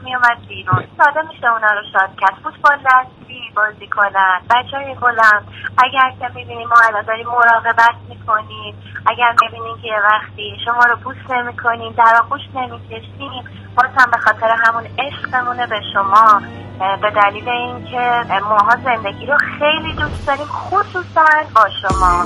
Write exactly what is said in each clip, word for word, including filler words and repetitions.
میومد بیرون. ساده میشه اونا رو شاد کرد. فوتبال دستی بازی کنن. بچه‌های گلم اگر که میبینیم ما الان داریم مراقبت میکنیم، اگر میبینیم که یه وقتی شما رو بوس نمیکنیم، در آغوش نمیکشیم، باز هم به خاطر همون عشقمونه به شما، به دلیل اینکه ماها زندگی رو خیلی دوست داریم، خصوصا با شما.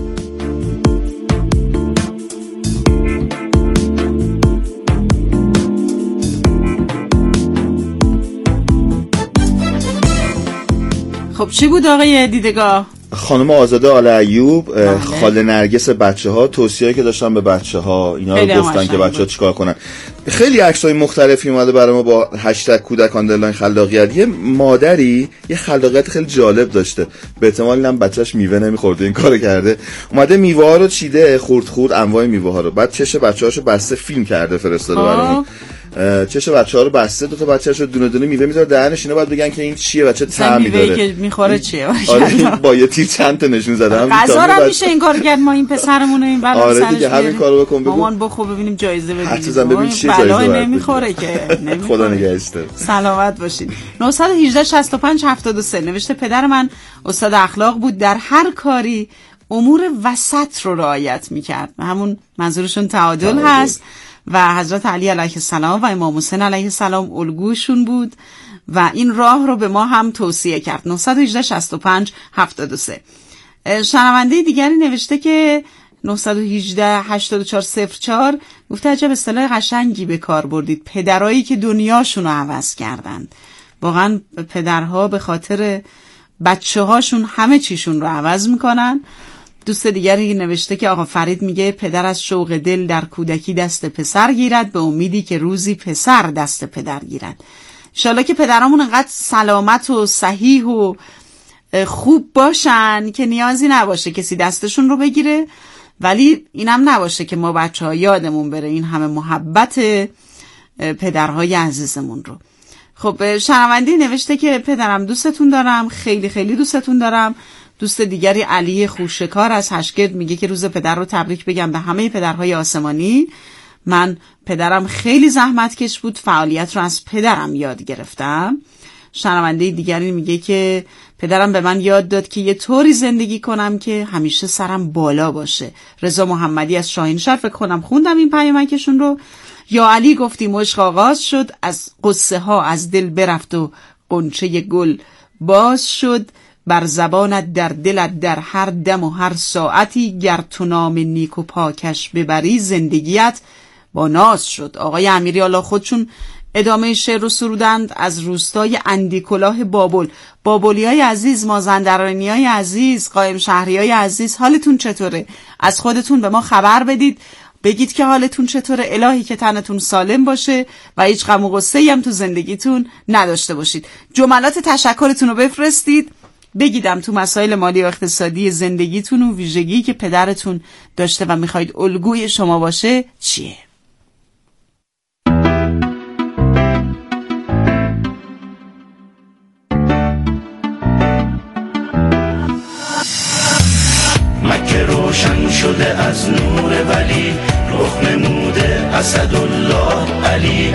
خب چی بود آقای دیدگاه؟ خانم آزاده آل ایوب، خاله نرگس بچه‌ها، توصیه‌ای که داشتن به بچه‌ها، اینا رو گفتن که بچه‌ها چیکار کنن. خیلی عکسای مختلفی اومده برای ما با هشتگ کودک آندرلاین خلاقیت. یه مادری یه خلاقیت خیلی جالب داشته، به احتمال اینم بچه‌اش میوه نمیخورده این کارو کرده، اومده میوه‌ها رو چیده خورد خورد انواع میوه‌ها رو، بعد چش بچه‌هاشو بسته فیلم کرده فرستاده برامون. چش بچه‌ها رو بسته، دو تا بچه‌اشو دونه دونه میوه میذاره دهنش، اینا بعد بگن که این چیه بچه طعمی داره. میوه‌ای که میخوره چیه؟ آره با یه تیر چند تا نشون زدم. غذا رو میشه این کار کرد، ما این پسرمون رو این بلا آره سرش دیگه همین کارو بکن بگو مامان بخو ببینیم جایزه بدیم. حتی زن ببین چیه جایزه نمیخوره که خدا نگهدار. سلامت باشید. نه یک هشت شصت و پنج هفتاد و سه نوشته پدر من استاد اخلاق بود، در هر کاری امور وسط رو رعایت میکرد. همون منظورشون تعادل, تعادل هست و حضرت علی علیه السلام و امام حسین علیه السلام الگوشون بود و این راه رو به ما هم توصیه کرد. نه یک هشت شصت و پنج هفتاد و سه. شنونده دیگری نوشته که نه یک هشت هشتاد و چهار صفر چهار گفته عجب اصطلاح قشنگی به کار بردید، پدرایی که دنیاشون رو عوض کردند. واقعا پدرها به خاطر بچه هاشون همه چیشون رو عوض میکنن. دوست دیگری نوشته که آقا فرید میگه پدر از شوق دل در کودکی دست پسر گیرد به امیدی که روزی پسر دست پدر گیرد. انشالله که پدرامون انقدر سلامت و صحیح و خوب باشن که نیازی نباشه کسی دستشون رو بگیره، ولی اینم نباشه که ما بچه ها یادمون بره این همه محبت پدرهای عزیزمون رو. خب شنوندی نوشته که پدرم دوستتون دارم، خیلی خیلی دوستتون دارم. دوست دیگری علی خوشکار از هشگرد میگه که روز پدر رو تبریک بگم به همه پدرهای آسمانی. من پدرم خیلی زحمتکش بود، فعالیت رو از پدرم یاد گرفتم. شنونده دیگری میگه که پدرم به من یاد داد که یه طوری زندگی کنم که همیشه سرم بالا باشه. رضا محمدی از شاهینشهر فکر کنم خوندم این پیامکشون رو. یا علی گفتی مشق آغاز شد، از قصه ها از دل برفت و قنچه گل باز شد، بر زبانت در دلت در هر دم و هر ساعتی، گر تو نام نیک و پاکش ببری زندگیت با ناز شد. آقای امیری الله خودشون ادامه شعر رو سرودند از روستای اندیکلاه بابل. بابلی های عزیز، مازندرانی های عزیز، قائم شهری های عزیز، حالتون چطوره؟ از خودتون به ما خبر بدید، بگید که حالتون چطوره. الهی که تنتون سالم باشه و هیچ غم و غصه‌ای هم تو زندگیتون نداشته باشید. جملات تشکرتون رو بفرستید، بگیدم تو مسائل مالی و اقتصادی زندگیتون و ویژگی که پدرتون داشته و میخواید الگوی شما باشه چیه؟ مکه روشن شده از نور ولی، رخ نموده اسدالله علی.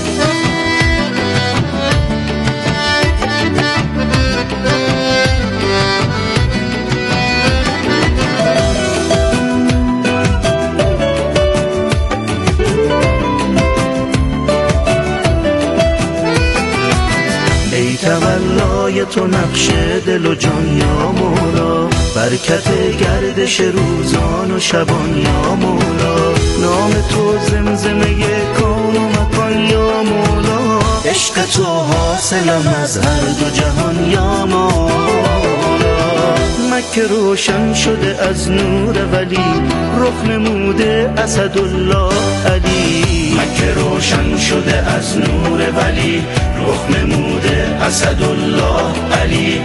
ای تولای تو نقش دل و جان یا مولا، برکت گردش روزان و شبان یا مولا، نام تو زمزمه کون و مکان یا مولا، عشق تو حاصلم از هر دو جهان یا مولا. مکه روشن شده از نور ولی، رخ نموده اسدالله علی. مکه روشن شده از نور ولی، رخ نموده اسدالله علی.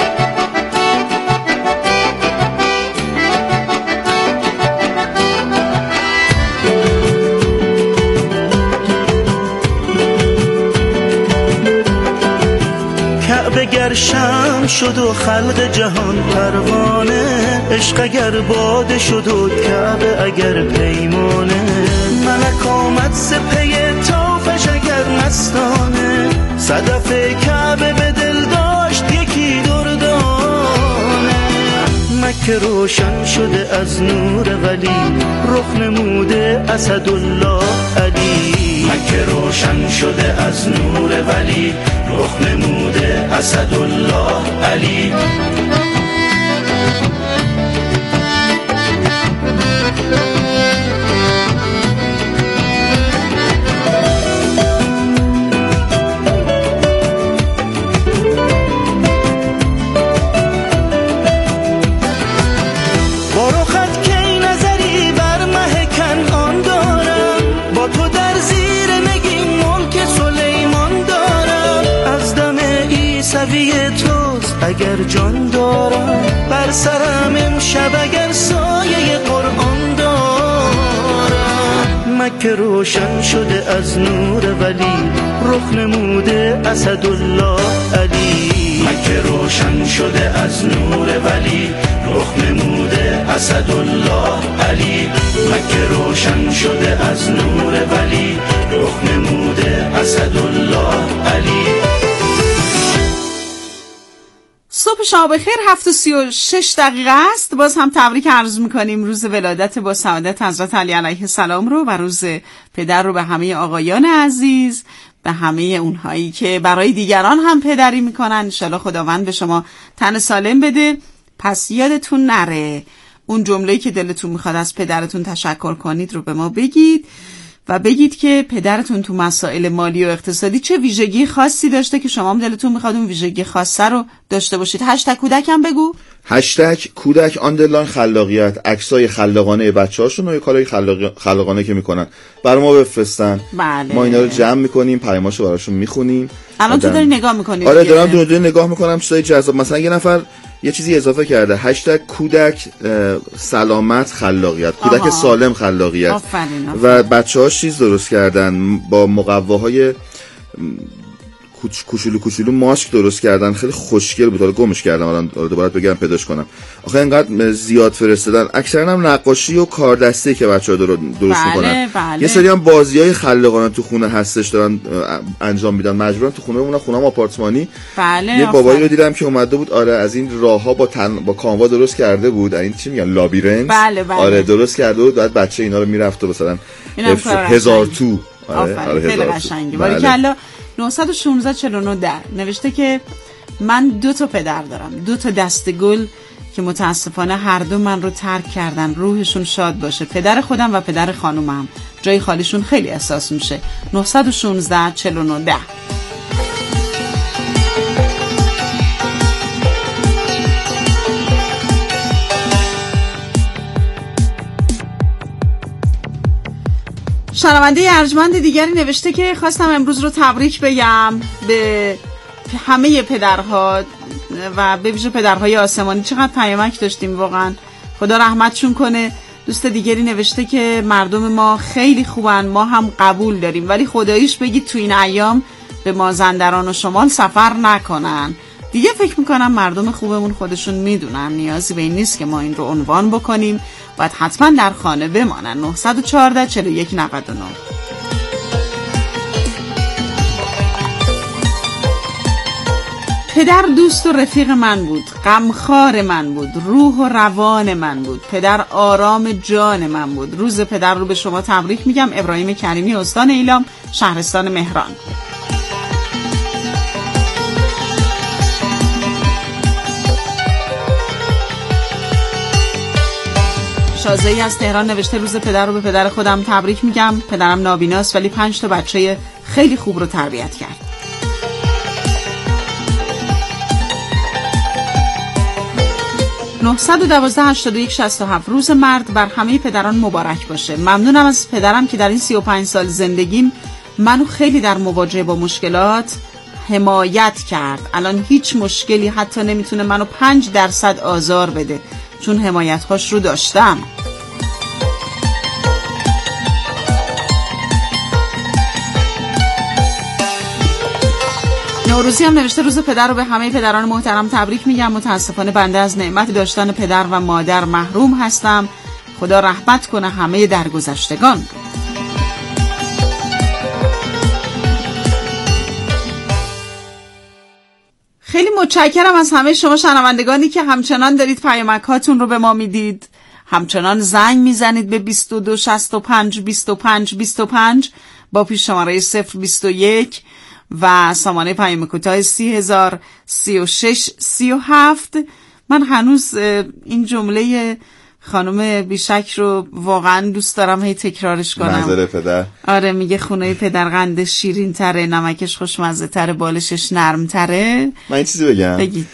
کعبه گر شمع شد و خلق جهان پروانه، عشق اگر باده شد و کعبه اگر پیمانه، ملک آمد سپه تافش اگر مستانه، صدف کعبه به دل داشت یکی دردانه. مکه روشن شده از نور ولی، رخ نموده اسدالله علی. مکه روشن شده از نور ولی، رخ نموده اسدالله علی. اگر جان دارم بر سرم امشب، اگر سایه قرآن دارم. مکه روشن شده از نور ولی، رخ نموده اسدالله علی. مکه روشن شده از نور ولی، رخ نموده اسدالله علی. مکه روشن شده از نور ولی، رخ نموده اسدالله علی. صبح شما بخیر. هفت و سی و شش دقیقه است. باز هم تبریک عرض میکنیم روز ولادت با سعادت حضرت علی علیه السلام رو و روز پدر رو به همه آقایان عزیز، به همه اونهایی که برای دیگران هم پدری میکنن. انشالله خداوند به شما تن سالم بده. پس یادتون نره اون جمله‌ای که دلتون میخواد از پدرتون تشکر کنید رو به ما بگید و بگید که پدرتون تو مسائل مالی و اقتصادی چه ویژگی خاصی داشته که شما هم دلتون میخواد اون ویژگی خاصه رو داشته باشید. هشتگ کودک هم بگو. هشتگ کودک آندرلاین خلاقیت. عکسای خلاقانه بچه‌هاشون و یه کارهای خلاق... خلاقانه که میکنن برای ما بفرستن. بله. ما اینا رو جمع میکنیم، پیاماشو براشون میخونیم. الان تو داری نگاه میکنی؟ آره دارم دونه دونه نگاه میکنم چیزای جذاب. مثلا یه نفر یه چیزی اضافه کرده، هشتگ کودک سلامت خلاقیت، کودک آها. سالم خلاقیت. آفرین آفرین. و بچه‌هاش چیز درست کردن با مقواهای کوچولو کوچولو ماسک درست کردن، خیلی خوشگل بود. حالا گمش کردم، الان دوباره بگم پیداش کنم. آخه اینقدر زیاد فرستادن. اکثرا هم نقاشی و کاردستی که بچه‌ها درست بله، میکنن. بله. یه سری هم بازیای خلاقانه تو خونه هستش دارن انجام میدن، مجبورن تو خونه بمونن، خونه‌ام آپارتمانی. بله. یه بابایی رو دیدم که اومده بود، آره از این راهها با تن... با کانوا درست کرده بود، این چی میگن لابیرنت. بله بله. آره درست کرده بود، بعد بچه اینا رو میرفت و مثلا هزار تو. آره, آره خیلی قشنگه. باریکلا. نه یک شش چهار نه ده نوشته که من دو تا پدر دارم، دو تا دسته گل که متاسفانه هر دو من رو ترک کردن. روحشون شاد باشه. پدر خودم و پدر خانومم، جای خالیشون خیلی احساس میشه. نه یک شش چهار نه ده. شنونده ارجمند دیگری نوشته که خواستم امروز رو تبریک بگم به همه پدرها و به ویژه پدرهای آسمانی. چقدر پیامک داشتیم واقعا، خدا رحمتشون کنه. دوست دیگری نوشته که مردم ما خیلی خوبن، ما هم قبول داریم، ولی خداییش بگید تو این ایام به مازندران و شمال سفر نکنن. دیگه فکر میکنم مردم خوبمون خودشون میدونن، نیازی به این نیست که ما این رو عنوان بکنیم. باید حتما در خانه بمانن. نه یک چهار چهار یک نه نه. پدر دوست و رفیق من بود، غمخوار من بود، روح و روان من بود، پدر آرام جان من بود. روز پدر رو به شما تبریک میگم. ابراهیم کریمی، استان ایلام، شهرستان مهران. شازه‌ای از تهران نوشته روز پدر رو به پدر خودم تبریک میگم. پدرم نابیناست ولی پنج تا بچه خیلی خوب رو تربیت کرد. نه یک دو هشت یک شش هفت. روز مرد بر همه پدران مبارک باشه. ممنونم از پدرم که در این سی و پنج سال زندگیم منو خیلی در مواجهه با مشکلات حمایت کرد. الان هیچ مشکلی حتی نمیتونه منو پنج درصد آزار بده، چون حمایت‌هاش رو داشتم. نوروزی هم نوشته روز پدر رو به همه پدران محترم تبریک میگم. متاسفانه بنده از نعمت داشتن پدر و مادر محروم هستم. خدا رحمت کنه همه درگذشتگان رو. متشکرم از همه شما شنوندگانی که همچنان دارید پیامک‌هاتون رو به ما میدید، همچنان زنگ میزنید به بیست و دو شصت و پنج بیست و پنج بیست و پنج با پیش شماره صفر بیست و یک و سامانه پیام کوتاه سی هزار سی و شش سی و هفت. من هنوز این جمله خانم بیشک رو واقعا دوست دارم هی تکرارش کنم. منظر پدر. آره، میگه خونه پدر قند شیرین تره، نمکش خوشمزه تره، بالشش نرم تره. من این چیزی بگم. بگید.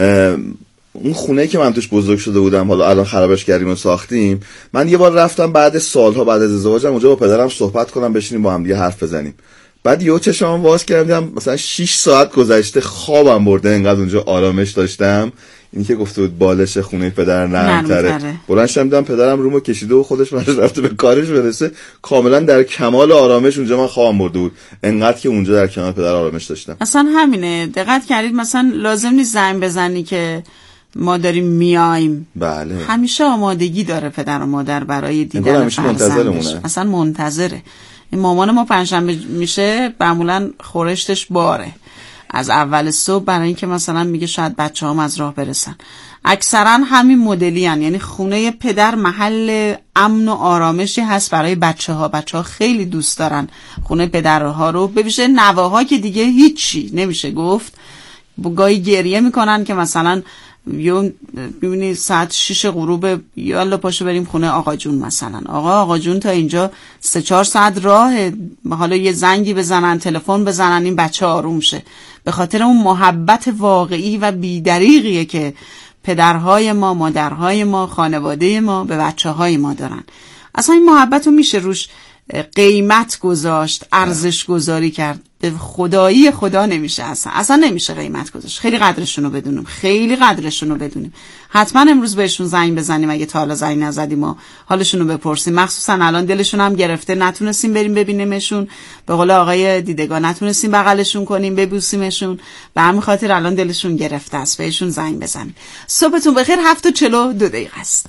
اون خونه که من توش بزرگ شده بودم، حالا الان خرابش کردیم و ساختیم، من یه بار رفتم بعد سالها بعد از ازدواجم اونجا با پدرم صحبت کنم، بشینیم با هم دیگه حرف بزنیم. بعد یهو چشمام باز کردم مثلا شش ساعت گذشته، خوابم برده، انقدر اونجا آرامش داشتم. این که گفته بود بالش خونه پدر نرم‌تره، بلند شدم دیدم پدرم رومو کشیده و خودش منش رفته به کارش برسه، کاملا در کمال آرامش اونجا من خوابم برده بود، انقدر که اونجا در کنار پدر آرامش داشتم. اصلا همینه، دقت کردید مثلا لازم نیست زنگ بزنی که ما داریم میایم. بله. همیشه آمادگی داره پدر و مادر برای دیدن فرزندش. اصلا منتظره. این مامان ما پنجشنبه میشه معمولا خورشتش باره از اول صبح، برای اینکه مثلا میگه شاید بچه‌هام از راه برسن. اکثرا همین مدلی هن. یعنی خونه پدر محل امن و آرامشی هست برای بچه‌ها. بچه‌ها خیلی دوست دارن خونه پدرها رو، به ویژه نواها که دیگه هیچی نمیشه گفت. گاهی گریه میکنن که مثلا یو میبینی ساعت شیش غروب، یالا پاشو بریم خونه آقا جون مثلا. آقا آقا جون تا اینجا سه چهار ساعت راهه، حالا یه زنگی بزنن، تلفن بزنن، این بچه آروم شه. به خاطر اون محبت واقعی و بیدریغیه که پدرهای ما، مادرهای ما، خانواده ما به بچه های ما دارن. اصلا این محبت رو میشه روش قیمت گذاشت، ارزش گذاری کرد. به خدایی خدا نمیشه، اصلا اصلا نمیشه قیمت گذاشت. خیلی قدرشون رو بدونیم، خیلی قدرشون رو بدونیم. حتما امروز بهشون زنگ بزنیم اگه تا حالا زنگ نزدیم و حالشون رو بپرسیم. مخصوصا الان دلشون هم گرفته، نتونستیم بریم ببینیمشون، به قول آقای دیدگان نتونستیم بغلشون کنیم ببوسیمشون، به همین خاطر الان دلشون گرفته است. بهشون زنگ بزنیم. صبحتون بخیر. هفت و چهل و دو دقیقه است.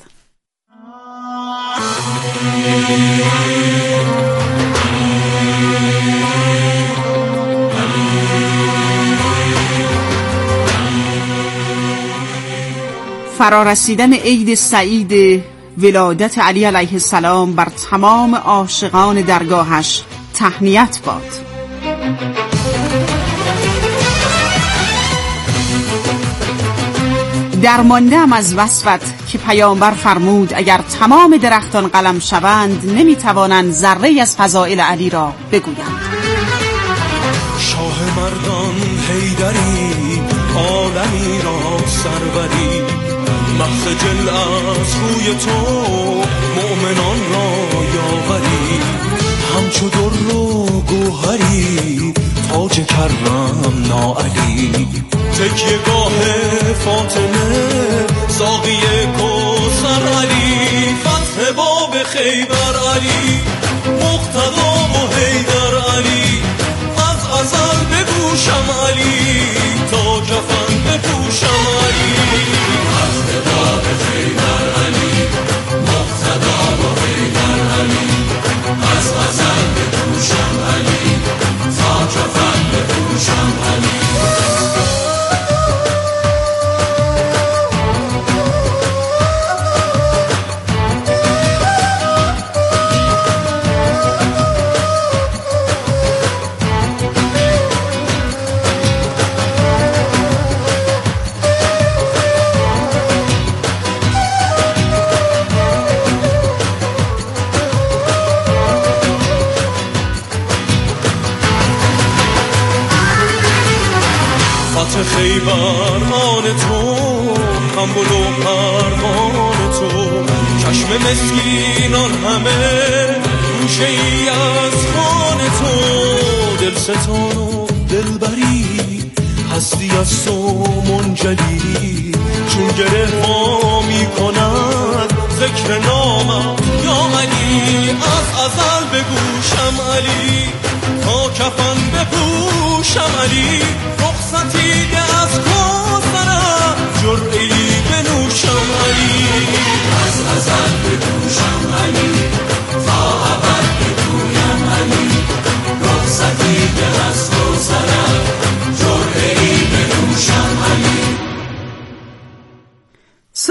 فرارسیدن عید سعید ولادت علی علیه السلام بر تمام عاشقان درگاهش تهنیت باد. درمانده‌ام از وصفت که پیامبر فرمود اگر تمام درختان قلم شوند نمیتوانند ذره از فضائل علی را بگویند. شاه مردان حیدری، عالمی را سروری، مخ جل از روی تو مؤمنان را یاوری، همچو در و گوهری تاج کرم ناعلی، تکیه گاه فاطمه ساقی کوثر علی، فتح باب خیبر علی، مقتدا و حیدر علی، از ازل بگوشم علی تا کفن بپوشم علی، فتح باب خیبر علی، مقتدا و حیدر علی، از ازل بگوشم علی تا کفن بپوشم علی. خیبر آن تو، حنبل و پروان تو، چشم مسکینان همه گوشه ای از خان تو، دل ستان و دلبری هستی از تو منجلی، چون گره ها می کند ذکر نامم یا علی، از ازل بگوشم علی تا کفن بپوشم علی، رخصتی از کوثرم جرعی بنوشم علی، از ازل بپوشم علی تا ابد بگویم علی، رخصتی از کوثرم جرعی بنوشم علی.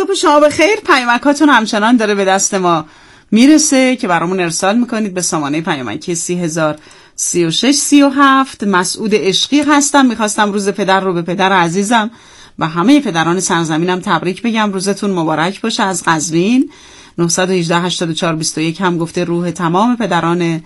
صبح شما بخیر. پیامکاتون همچنان داره به دست ما میرسه که برامون ارسال میکنید به سامانه پیامکی سی هزار سی و شش سی و هفت. مسعود عشقی هستم. میخواستم روز پدر رو به پدر عزیزم و همه پدران سرزمینم تبریک بگم. روزتون مبارک باشه. از قزوین نه یک هشت هشتاد و چهار بیست و یک هم گفته روح تمام پدران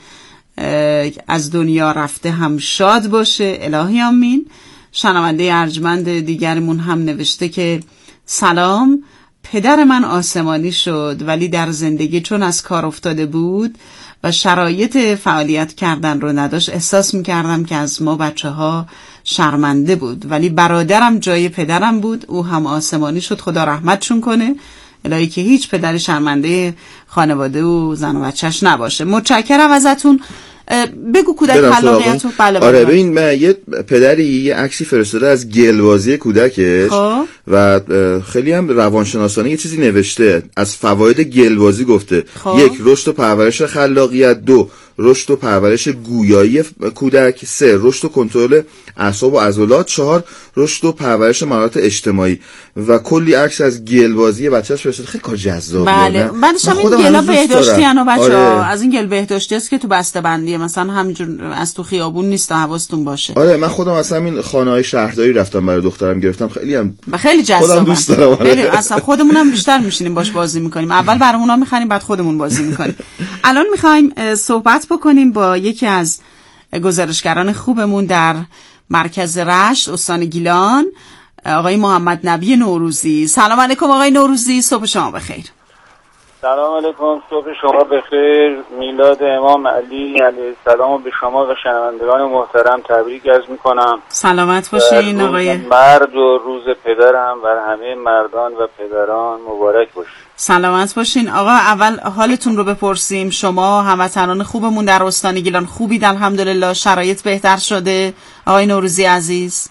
از دنیا رفته هم شاد باشه. الهی آمین. شنونده ارجمند دیگرمون هم نوشته که سلام، پدر من آسمانی شد ولی در زندگی چون از کار افتاده بود و شرایط فعالیت کردن رو نداشت احساس میکردم که از ما بچه ها شرمنده بود، ولی برادرم جای پدرم بود، او هم آسمانی شد، خدا رحمتشون کنه. الهی که هیچ پدر شرمنده خانواده و زن و بچهش نباشه. متشکرم ازتون. بگو کودک خلاقیتو. بله بله. آره ببین، من یه پدری یه عکسی فرستاده از گلبازی کودکش خواه؟ و خیلی هم روانشناسانه یه چیزی نوشته از فواید گلبازی. گفته خواه؟ یک، رشد و پرورش خلاقیت. دو، رشد و پرورش گویایی کودک. سه، رشد و کنترل اعصاب و عضلات. چهار، رشد و پرورش مهارت اجتماعی. و کلی عکس از گلبازی بچه‌اش فرستاد. خیلی کار جذابیه. بله، بعدش هم این گلا بهداشتی ان بچه‌ها. آره. از این گل بهداشتی است که تو بسته بندیه، مثلا همینجور از تو خیابون نیست، حواستون باشه. آره، من خودم اصلا این خانه‌های شهرداری رفتم برای دخترم گرفتم، خیلی هم خیلی جذابه. خودم دوست دارم. آره. خیلی اصلا خودمون هم بیشتر میشینیم باش بازی می‌کنیم. اول برامونا می‌خریم بعد خودمون بازی می‌کنیم. الان می‌خوایم صحبت بکنیم با یکی از گزارشگران خوبمون در مرکز رشت استان گیلان، آقای محمد نبی نوروزی. سلام علیکم آقای نوروزی، صبح شما بخیر. سلام علیکم، صبح شما بخیر. میلاد امام علی علیه السلام به شما و شنوندگان محترم تبریک عرض میکنم. سلامت باشین آقای مرد و روز پدرم و همه مردان و پدران مبارک باشه. سلامت باشین آقا. اول حالتون رو بپرسیم. شما هموطنان خوبمون در استان گیلان خوبید الحمدلله؟ شرایط بهتر شده آقای نوروزی عزیز؟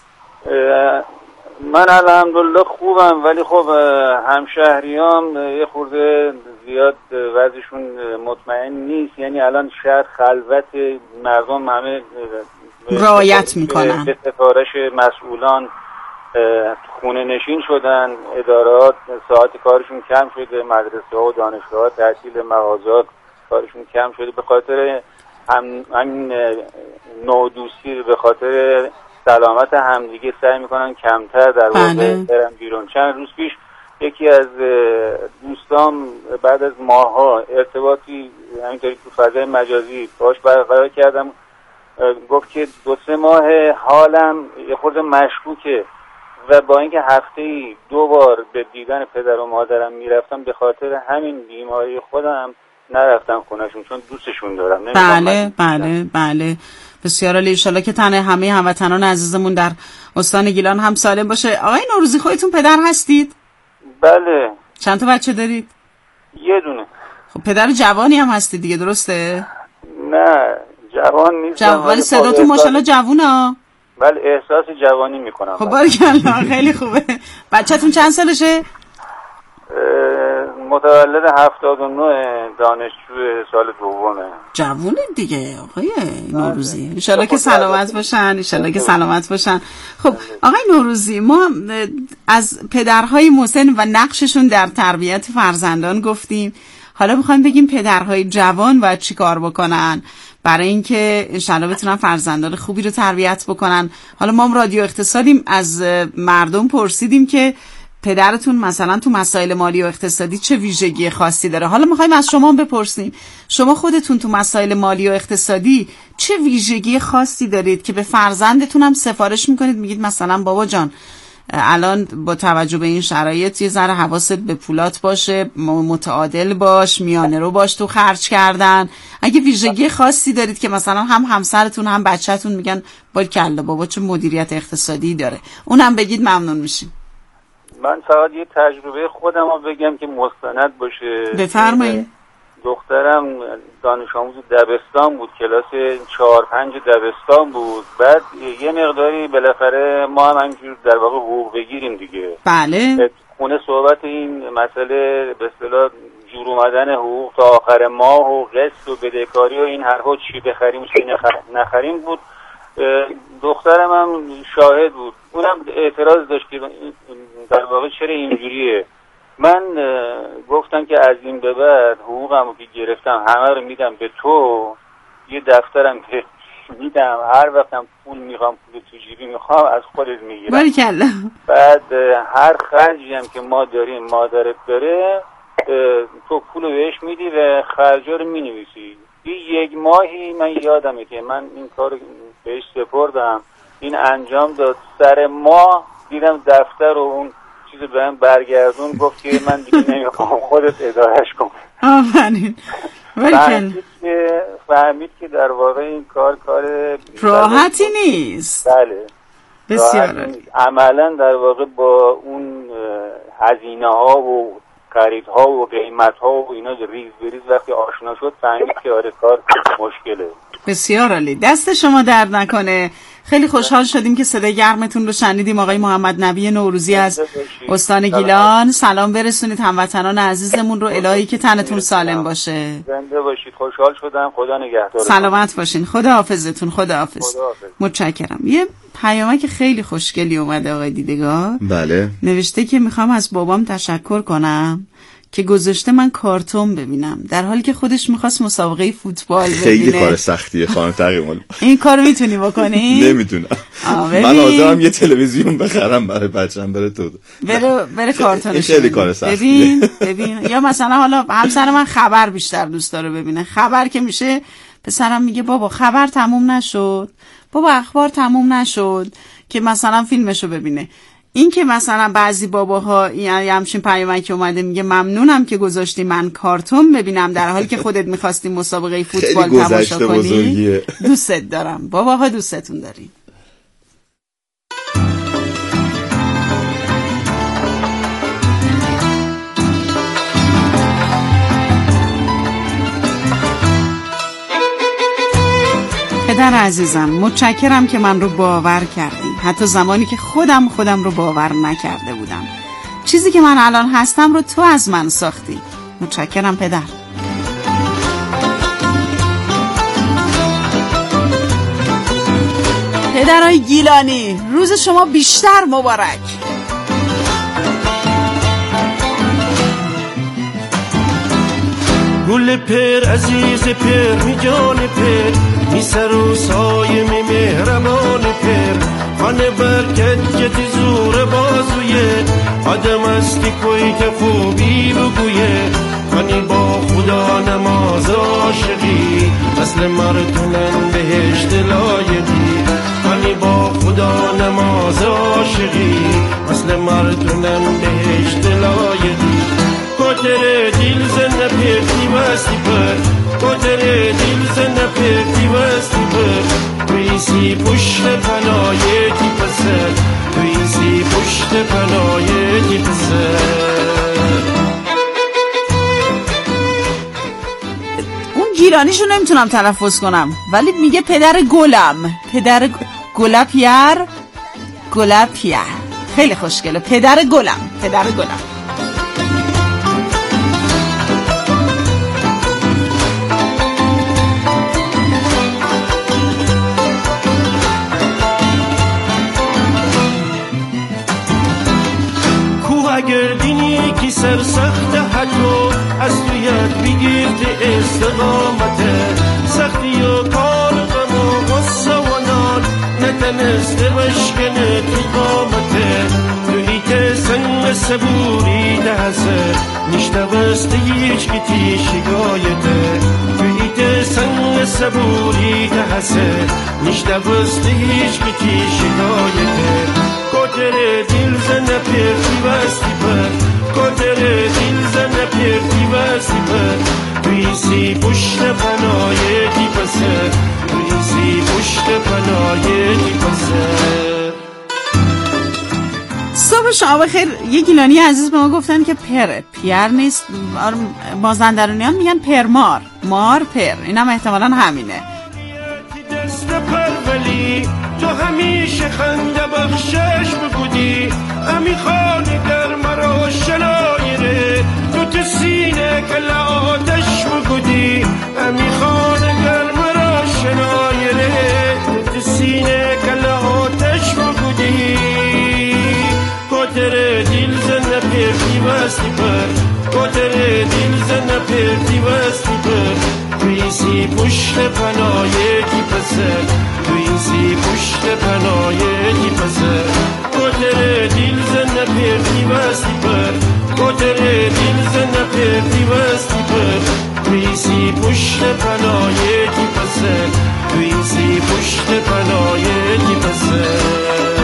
من الحمدلله خوبم، ولی خب همشهریام یه خورده زیاد وضعشون مطمئن نیست. یعنی الان شهر خلوت، مردم همه رعایت میکنن، به سفارش مسئولان خونه نشین شدن، ادارات ساعت کارشون کم شده، مدرسه ها و دانشگاه ها تعطیل، مغازات کارشون کم شده به خاطر هم همین نوع دوستی، به خاطر سلامت همدیگه سعی میکنن کمتر در واقع برن بیرون. چند روز پیش یکی از دوستام بعد از ماها ارتباطی همینطوری تو فضای مجازی باهاش برقرار کردم، گفت که دو سه ماه حالم یه خورده مشکوکه و با اینکه هفته‌ای دو بار به دیدن پدر و مادرم میرفتم، به خاطر همین بیماری خودم نرفتم خونهشون چون دوستشون دارم. بله بله بله. بسیار عالی. ان شاءالله که تنه همه هموطنان عزیزمون در استان گیلان هم سالم باشه. آقای نوروزی خودتون پدر هستید؟ بله. چند تا بچه دارید؟ یه دونه. خب پدر جوانی هم هستید دیگه، درسته؟ نه جوان نیستم، جو... ولی صداتون ماشاءالله جوونه. ولی احساس جوانی میکنم. خب باریکلا، خیلی خوبه. بچه‌تون چند سالشه؟ متولد هفتاد و نه، دانشجو سال دومه. جوونه دیگه آقای نوروزی. ان شاءالله که سلامت باشن، ان شاءالله که سلامت باشن. خب آقای نوروزی، ما از پدرهای مسن و نقششون در تربیت فرزندان گفتیم. حالا میخوایم بگیم پدرهای جوان باید چی کار بکنن برای اینکه انشالله بتونن فرزندان خوبی رو تربیت بکنن. حالا ما هم رادیو اقتصادیم، از مردم پرسیدیم که پدرتون مثلا تو مسائل مالی و اقتصادی چه ویژگی خاصی داره. حالا میخوایم از شما هم بپرسیم شما خودتون تو مسائل مالی و اقتصادی چه ویژگی خاصی دارید که به فرزندتون هم سفارش میکنید، میگید مثلا بابا جان الان با توجه به این شرایط یه ذره حواست به پولات باشه، متعادل باش، میانه رو باش تو خرج کردن. اگه ویژگی خاصی دارید که مثلا هم همسرتون هم بچه‌تون میگن باریکلا بابا چه مدیریت اقتصادی داره، اونم بگید ممنون میشیم. من فقط یه تجربه خودم رو بگم که مستند باشه. بفرمایید. دخترم دانش آموز دبستان بود، کلاس چهار پنج دبستان بود. بعد یه مقداری بالاخره ما هم همینجور در واقع حقوق بگیریم دیگه. بله. خونه صحبت این مسئله به اصطلاح جور اومدن حقوق تا آخر ماه و قسط و بدهکاری و این حرفا چی بخریم و چی نخریم بود. دخترم هم شاهد بود، اونم اعتراض داشت که در واقع چرا اینجوریه. من گفتم که از این به بعد حقوقمو که گرفتم همه رو میدم به تو، یه دفترم که میدم، هر وقتم پول میخوام، پول تو جیبی میخوام، از خودت میگیرم. باریکلا. بعد هر خرجی هم که ما داریم مادرت داره تو پولو بهش میدی و خرجا رو مینویسی. یک ماهی من یادمه که من این کارو بهش سپردم، این انجام داد. سر ماه دیدم دفتر و اون چیزو بهم برگردون، گفت که من دیگه نمیخوام، خودت ادارهش کن. آفرین. فهمید که فهمید که در واقع این کار کار راحتی نیست. بله بسیار عملا در واقع با اون هزینه ها و خریدها و قیمت ها و اینا ریز بریز وقتی آشنا شد فهمید که آره کار مشکله. بسیار عالی، دست شما درد نکنه. خیلی خوشحال شدیم که صدای گرمتون رو شنیدیم. آقای محمد نبی نوروزی از استان گیلان، سلام برسونید هموطنان عزیزمون رو. الهی که تنتون سالم باشه. زنده باشید. خوشحال شدم. خدا نگهدار. سلامت باشین. خدا حافظتون. خدا حافظ. متشکرم. یه پیامک خیلی خوشگلی اومده آقای دیدگار. بله. نوشته که میخوام از بابام تشکر کنم که گذاشته من کارتون ببینم، در حالی که خودش میخواست مسابقه فوتبال ببینه. خیلی کار سختیه خانم تقی‌الملک. این کارو میتونی بکنی؟ نمیتونم. من حاضرم یه تلویزیون بخرم برای بچه‌م بره تو. بره بره کارتونش. خیلی کار سختیه. ببین ببین یا مثلا حالا همسر من خبر بیشتر دوست داره ببینه. خبر که میشه پسرم میگه بابا خبر تموم نشد، بابا اخبار تموم نشد، که مثلا فیلمشو ببینه. این که مثلا بعضی باباها یعنی همچین پیامکی اومده میگه ممنونم که گذاشتی من کارتون ببینم، در حالی که خودت میخواستی مسابقه فوتبال تماشا کنی. دوستت دارم باباها، دوستتون داریم. پدر عزیزم متشکرم که من رو باور کردی، حتی زمانی که خودم خودم رو باور نکرده بودم. چیزی که من الان هستم رو تو از من ساختی. متشکرم پدر. پدرای گیلانی روز شما بیشتر مبارک. گل پر عزیز پر می جان پر می سر و سایه می مهربان پر خانه برکت جت زور بازویه آدم استی کوی که خوبی بگویه خانی با خدا نماز عاشقی اصل مردونن بهشت لایقی خانی با خدا نماز عاشقی اصل مردونن بهشت لایقی کوتره دیل زنه پیرتی بستی پر کوتره دیل زنه پیرتی بستی پر تویسی پشت پنایتی پسر تویسی پشت پنایتی پسر. اون گیلانیشو نمیتونم تلفظ کنم ولی میگه پدر گلم، پدر گلپیر گلپیر. خیلی خوشگله. پدر گلم، پدر گلم. گردینی کی سر سخت حدو از تویت بگیرد استقامته سختی و کار غم و غصه و نان نتنسته بشکنه تو قامته تویی که سنگ صبوری دهسه نشته بسته هیچ کتی شکایته تویی که سنگ صبوری دهسه نشته بسته هیچ کتی شکایته کوتره دیل زنه پیرتی بستی پر کوتره دیل زنه پیرتی بستی پر تویسی پشت پنایتی پسر تویسی پشت پنایتی پسر. صبح شما بخیر. یه گیلانی عزیز به ما گفتن که پره پیر نیست، مازندرانیان میگن پرمار مار پر، اینم احتمالاً همینه. دست پرولی تو همیشه خنده بخشش بودی امی خانه در مرا شنایره تو تو سینه کل آتش بودی امی خانه در مرا شنایره تو تو سینه کل آتش بودی کوتره دیل زنه پیرتی وستی پر گوتر دیل زن پرتی وستی پر تویسی پشت پنایه کی پسر تویسی پشت پنایه کی پسر گوتر دیل زن پرتی وستی پر گوتر دیل زن پرتی وستی پر تویسی پشت پنایه کی پسر تویسی پشت پنایه کی پسر.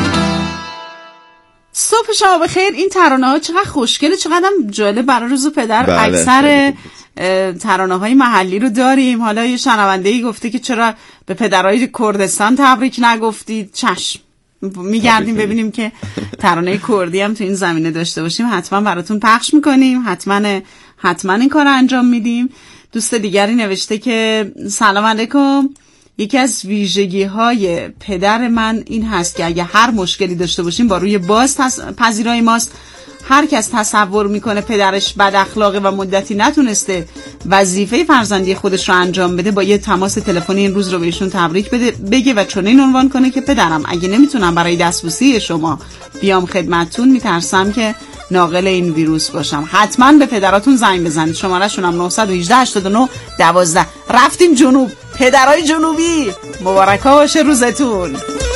صبح شما بخیر. این ترانه ها چقدر خوشگله، چقدر جالب برای روز پدر. بله، اکثر ترانه های محلی رو داریم. حالا یه شنونده‌ای گفته که چرا به پدرای کردستان تبریک نگفتید؟ چشم، میگردیم ببینیم که ترانه کردی هم تو این زمینه داشته باشیم حتما براتون پخش میکنیم. حتما حتما این کار انجام میدیم. دوست دیگری نوشته که سلام علیکم، یکی از ویژگی های پدر من این هست که اگه هر مشکلی داشته باشیم با روی باز پذیرای ماست. هر کس تصور میکنه پدرش بد اخلاقه و مدتی نتونسته وظیفه فرزندی خودش رو انجام بده، با یه تماس تلفنی این روز رو بهشون تبریک بده بگه و چنین عنوان کنه که پدرم اگه نمیتونم برای دستبوسی شما بیام خدمتتون، میترسم که ناقل این ویروس باشم. حتما به پدراتون زنگ بزنید. شماره‌شون هم نه یک هشت هشتاد و نه دوازده. رفتیم جنوب. پدرای جنوبی مبارک باشه روزتون.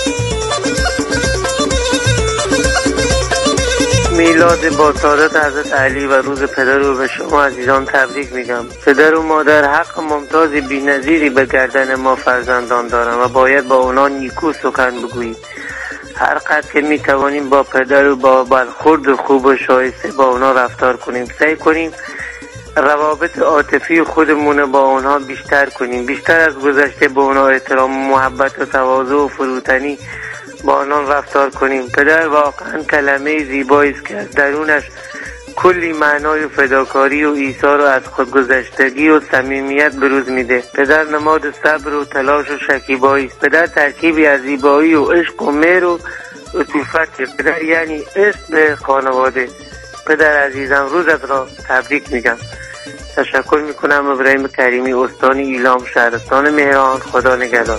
میلاد با سعادت حضرت علی و روز پدر رو به شما عزیزان تبریک میگم. پدر و مادر حق ممتاز بی‌نظیری به گردن ما فرزندان دارن و باید با اونا نیکو سخن بگوییم. هر قدر که میتوانیم با پدر و با برخورد خوب و شایسته با اونا رفتار کنیم. سعی کنیم روابط عاطفی خودمون با اونها بیشتر کنیم، بیشتر از گذشته با اونها احترام و محبت و تواضع و فروتنی با آنان رفتار کنیم. پدر واقعا کلمه زیبایی است که از درونش کلی معنای فداکاری و ایثار و از خودگذشتگی و صمیمیت بروز میده. پدر نماد صبر و تلاش و شکیبایی است. پدر ترکیبی از زیبایی و عشق و مهر و عطوفت. پدر یعنی عشق به خانواده. پدر عزیزم روزت را تبریک میگم. تشکر میکنم. ابراهیم کریمی، استان ایلام، شهرستان مهران. خدا نگهدار.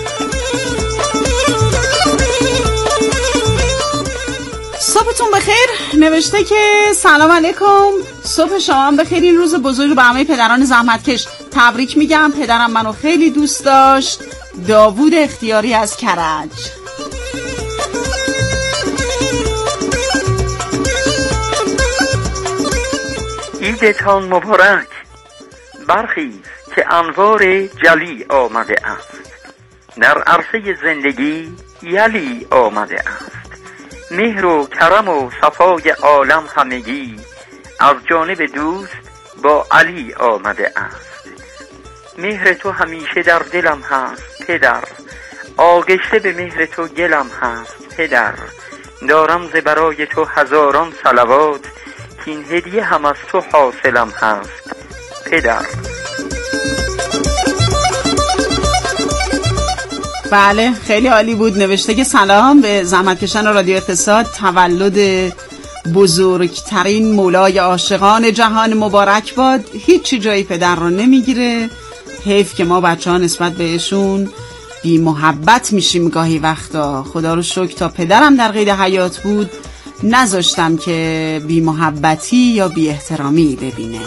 صبحتون بخیر. نوشته که سلام علیکم، صبح شما هم بخیر. این روز بزرگ رو به همه پدران زحمتکش تبریک میگم. پدرم منو خیلی دوست داشت. داوود اختیاری از کرج. عیدتان مبارک. برخیز که انوار جلی آمده است، در عرصه زندگی یلی آمده است. مهر و کرم و صفای عالم همگی از جانب دوست با علی آمده است. مهر تو همیشه در دلم هست پدر، آغشته به مهر تو گلم هست پدر. دارم ز برای تو هزاران صلوات، این هدیه هم از تو حاصلم هست پدر. بله خیلی عالی بود. نوشته که سلام به زحمتکشان رادیو اقتصاد، تولد بزرگترین مولای عاشقان جهان مبارک باد. هیچی جای پدر رو نمیگیره. حیف که ما بچه ها نسبت بهشون بی محبت میشیم گاهی وقتا. خدا رو شکر تا پدرم در قید حیات بود نذاشتم که بی محبتی یا بی احترامی ببینه.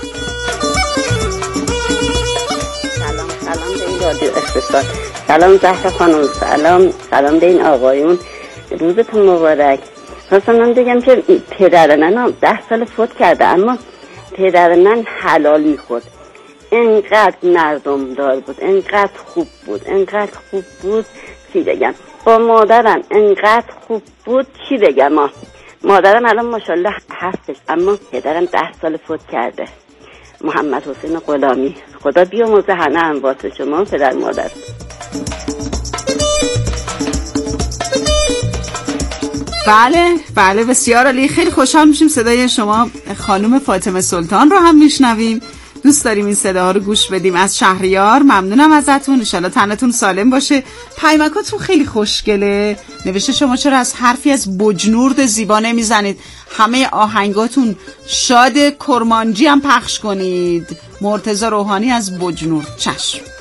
سلام سلام به این رادیو اقتصاد. سلام زهرا خانم. سلام سلام به این آقایون. روزتون مبارک. خواستم من بگم که پدر من ده سال فوت کرده، اما پدر من حلالی خود انقدر مردم دار بود، انقدر خوب بود، انقدر خوب بود چی بگم. با مادرم انقدر خوب بود چی بگم. ما مادرم الان ماشاءالله هستش، اما پدرم ده سال فوت کرده. محمد حسین غلامی. خدا بیامرزه همه اموات شما پدر مادر. بله بله بسیار عالی. خیلی خوشحال میشیم صدای شما خانم فاطمه سلطان رو هم میشنویم. دوست داریم این صداها رو گوش بدیم. از شهریار ممنونم ازتون. ان شاءالله تنتون سالم باشه. پیامکاتون خیلی خوشگله. نوشته شما چرا از حرفی از بجنورد زیبا نمیزنید؟ همه آهنگاتون شاد کرمانجی هم پخش کنید. مرتضی روحانی از بجنورد. چشم.